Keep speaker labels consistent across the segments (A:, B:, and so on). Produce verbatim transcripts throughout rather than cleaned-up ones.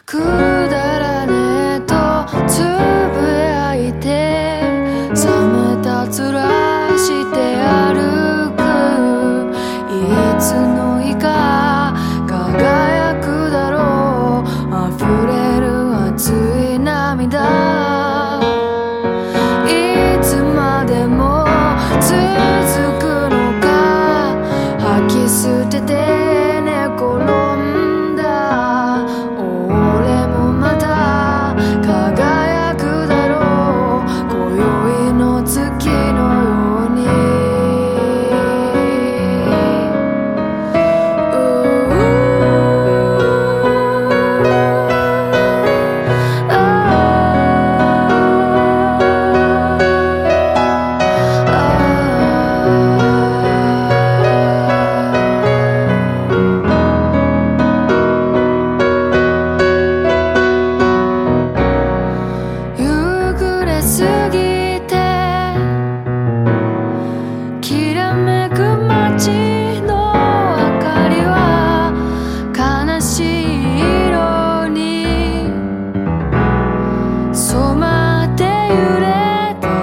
A: くだらねえとつぶやいて冷めた面して歩く。いつの日か輝くだろう溢れる熱い涙。いつまでも続くのか吐き捨てて寝転んだ。俺もまた輝くだろう今宵の月のように。過ぎてきらめく街の明かりは悲しい色に染まって揺れた。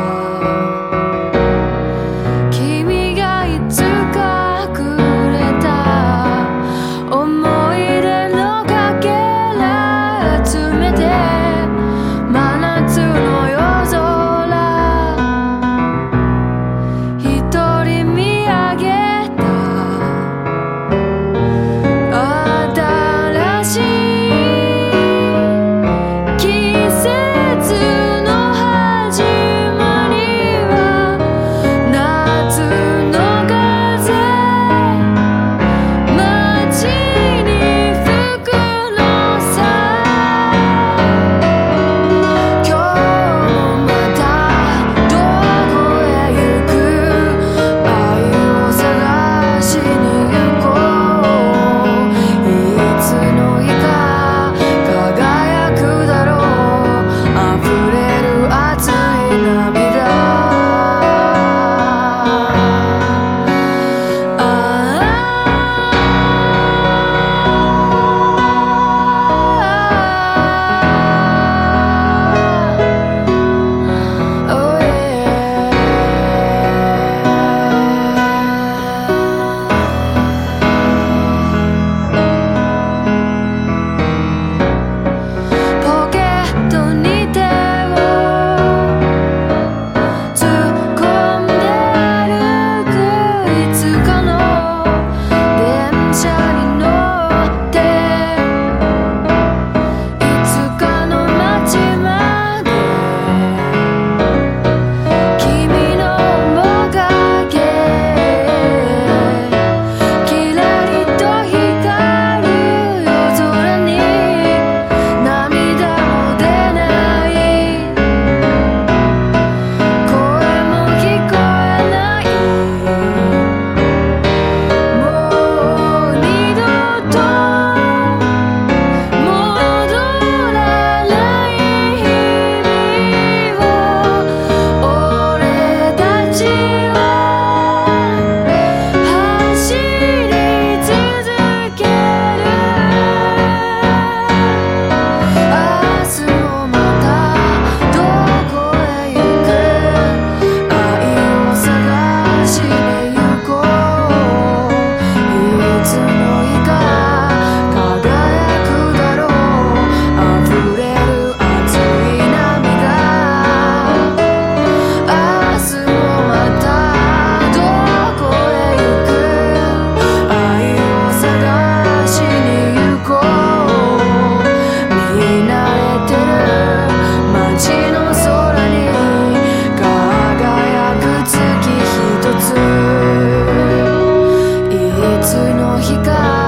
A: 君がいつかくれた思い出のかけら集めて真夏の夜いつの日か